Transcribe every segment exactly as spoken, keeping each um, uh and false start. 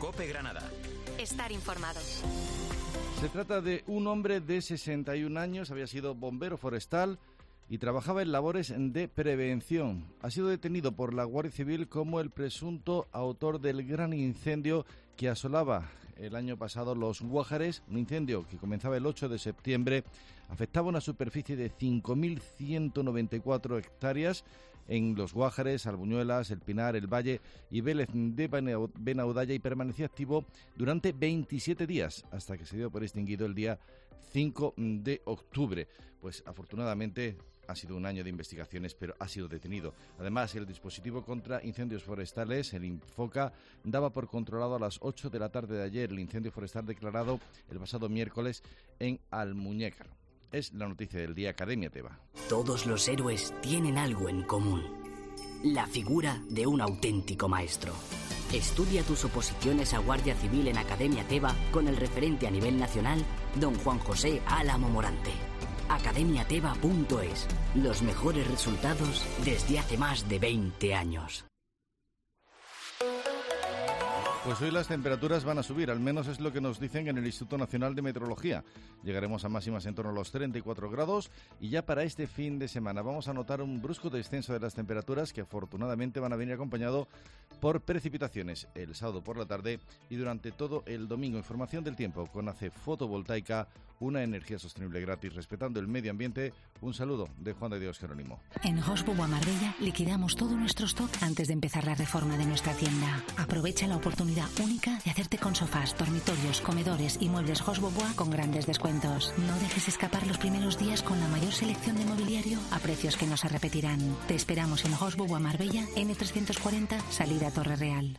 COPE Granada. Estar informado. Se trata de un hombre de sesenta y un años, había sido bombero forestal y trabajaba en labores de prevención. Ha sido detenido por la Guardia Civil como el presunto autor del gran incendio que asolaba el año pasado los Guájares, un incendio que comenzaba el ocho de septiembre, afectaba una superficie de cinco mil ciento noventa y cuatro hectáreas en los Guájares, Albuñuelas, El Pinar, El Valle y Vélez de Benaudalla, y permanecía activo durante veintisiete días hasta que se dio por extinguido el día cinco de octubre. Pues afortunadamente ha sido un año de investigaciones, pero ha sido detenido. Además, el dispositivo contra incendios forestales, el Infoca, daba por controlado a las ocho de la tarde de ayer el incendio forestal declarado el pasado miércoles en Almuñécar. Es la noticia del día, Academia Teba. Todos los héroes tienen algo en común: la figura de un auténtico maestro. Estudia tus oposiciones a Guardia Civil en Academia Teba con el referente a nivel nacional, don Juan José Álamo Morante. academia teba punto es. Los mejores resultados desde hace más de veinte años. Pues hoy las temperaturas van a subir, al menos es lo que nos dicen en el Instituto Nacional de Meteorología. Llegaremos a máximas en torno a los treinta y cuatro grados y ya para este fin de semana vamos a notar un brusco descenso de las temperaturas que afortunadamente van a venir acompañado por precipitaciones el sábado por la tarde y durante todo el domingo. Información del tiempo con A C E Fotovoltaica, una energía sostenible gratis respetando el medio ambiente. Un saludo de Juan de Dios Jerónimo. En Hosboa Marbella liquidamos todo nuestro stock antes de empezar la reforma de nuestra tienda. Aprovecha la oportunidad única de hacerte con sofás, dormitorios, comedores y muebles Hosboa con grandes descuentos. No dejes escapar los primeros días con la mayor selección de mobiliario a precios que no se repetirán. Te esperamos en Hosboa Marbella, ene trescientos cuarenta, salida Torre Real.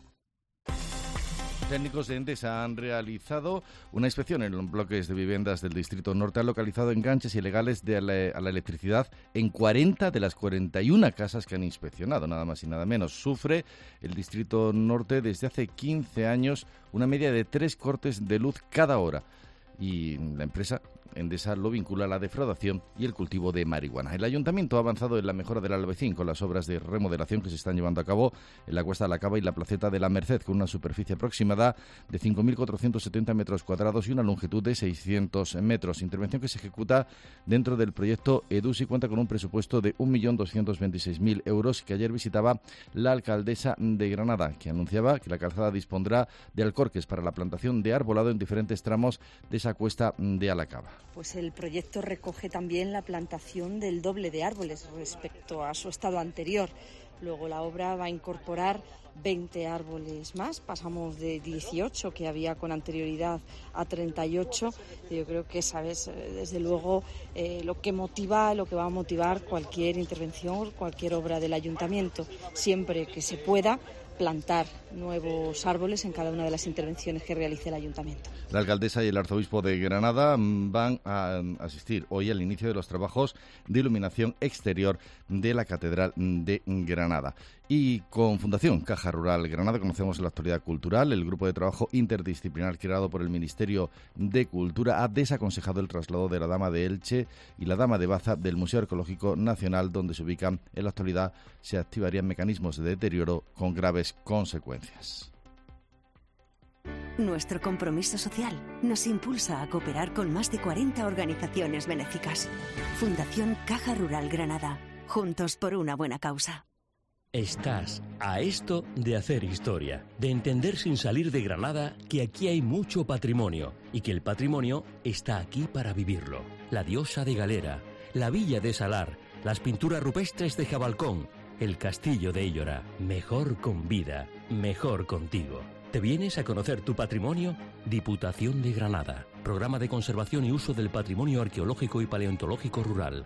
Técnicos de Endesa han realizado una inspección en los bloques de viviendas del Distrito Norte. Han localizado enganches ilegales de la, a la electricidad en cuarenta de las cuarenta y una casas que han inspeccionado, nada más y nada menos. Sufre el Distrito Norte desde hace quince años una media de tres cortes de luz cada hora. Y la empresa Endesa lo vincula a la defraudación y el cultivo de marihuana. El Ayuntamiento ha avanzado en la mejora del Albaicín con las obras de remodelación que se están llevando a cabo en la Cuesta de la Cava y la Placeta de la Merced, con una superficie aproximada de cinco mil cuatrocientos setenta metros cuadrados y una longitud de seiscientos metros. Intervención que se ejecuta dentro del proyecto EDUS y cuenta con un presupuesto de un millón doscientos veintiséis mil euros que ayer visitaba la alcaldesa de Granada, que anunciaba que la calzada dispondrá de alcorques para la plantación de arbolado en diferentes tramos de esa cuesta de Alacaba. Pues el proyecto recoge también la plantación del doble de árboles respecto a su estado anterior. Luego la obra va a incorporar veinte árboles más. Pasamos de dieciocho que había con anterioridad a treinta y ocho. Yo creo que, sabes, desde luego eh, lo que motiva, lo que va a motivar cualquier intervención, cualquier obra del ayuntamiento, siempre que se pueda plantar nuevos árboles en cada una de las intervenciones que realice el ayuntamiento. La alcaldesa y el arzobispo de Granada van a asistir hoy al inicio de los trabajos de iluminación exterior de la Catedral de Granada. Y con Fundación Caja Rural Granada conocemos la actualidad cultural. El grupo de trabajo interdisciplinar creado por el Ministerio de Cultura ha desaconsejado el traslado de la Dama de Elche y la Dama de Baza del Museo Arqueológico Nacional, donde se ubican. En la actualidad se activarían mecanismos de deterioro con graves consecuencias. Nuestro compromiso social nos impulsa a cooperar con más de cuarenta organizaciones benéficas. Fundación Caja Rural Granada. Juntos por una buena causa. Estás a esto de hacer historia, de entender sin salir de Granada que aquí hay mucho patrimonio y que el patrimonio está aquí para vivirlo. La diosa de Galera, la villa de Salar, las pinturas rupestres de Jabalcón, el castillo de Illora. Mejor con vida, mejor contigo. ¿Te vienes a conocer tu patrimonio? Diputación de Granada. Programa de conservación y uso del patrimonio arqueológico y paleontológico rural.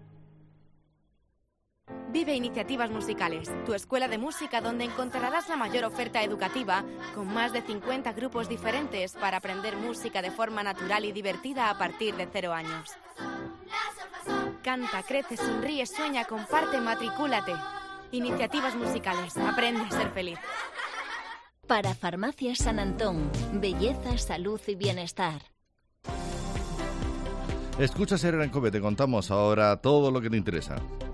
Vive Iniciativas Musicales, tu escuela de música donde encontrarás la mayor oferta educativa con más de cincuenta grupos diferentes para aprender música de forma natural y divertida a partir de cero años. Canta, crece, sonríe, sueña, comparte, matricúlate. Iniciativas Musicales, aprende a ser feliz. Para Farmacias San Antón, belleza, salud y bienestar. Escucha Herrera en COPE, te contamos ahora todo lo que te interesa.